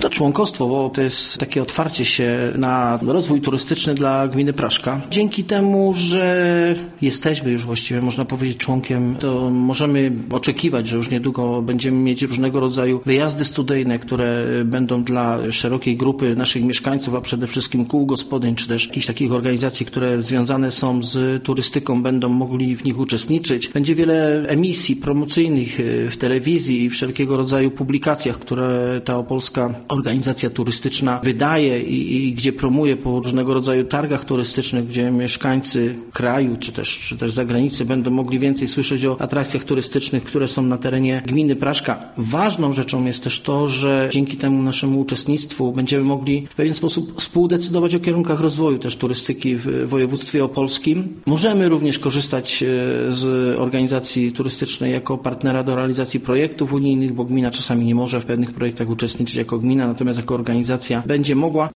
to członkostwo, bo to jest takie otwarcie się na rozwój turystyczny dla gminy Praszka. Dzięki temu, że jesteśmy już właściwie, można powiedzieć, członkiem, to możemy oczekiwać, że już niedługo będziemy mieć różnego rodzaju wyjazdy studyjne, które będą dla szerokiej grupy naszych mieszkańców, a przede wszystkim kół gospodyń, czy też jakichś takich organizacji, które związane są z turystyką, będą mogli w nich uczestniczyć. Będzie wiele emisji promocyjnych w telewizji i wszelkiego rodzaju publikacjach, które ta opolska organizacja turystyczna wydaje i gdzie promuje po różnego rodzaju targach turystycznych, gdzie mieszkańcy kraju czy też zagranicy będą mogli więcej słyszeć o atrakcjach turystycznych, które są na terenie gminy Praszka. Ważną rzeczą jest też to, że dzięki temu naszemu uczestnictwu będziemy mogli w pewien sposób współdecydować o kierunkach rozwoju też turystyki w województwie opolskim. Możemy również korzystać z organizacji turystycznej jako partnera do realizacji projektów unijnych, bo gmina czasami nie może w pewnych projektach uczestniczyć jako gmina, natomiast jako organizacja będzie mogła.